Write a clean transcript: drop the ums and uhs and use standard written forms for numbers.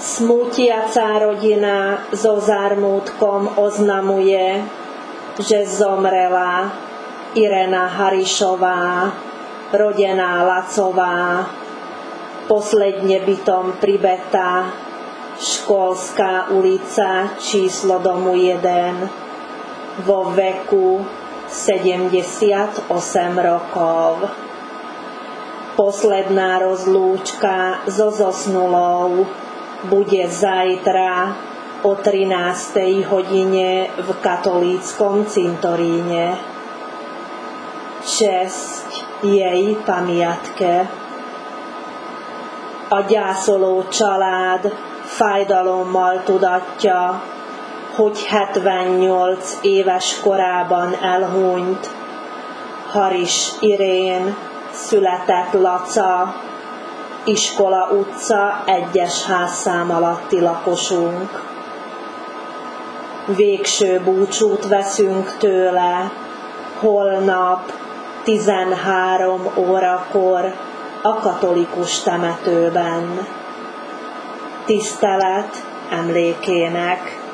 Smútiaca rodina so zármútkom oznamuje, že zomrela Irena Harišová, rodená Lacová, posledne bytom pribetá, Školská ulica, číslo domu 1, vo veku 78 rokov. Posledná rozlúčka so zosnulou bude zajtra o 13. hodine v katolíckom cintoríne. Česť jej pamiatke. A gyászoló család fájdalommal tudatja, hogy 78 éves korában elhunyt Haris Irén, született Laca, Iskola utca 1-es házszám alatti lakosunk. Végső búcsút veszünk tőle holnap 13 órakor a katolikus temetőben. Tisztelet emlékének.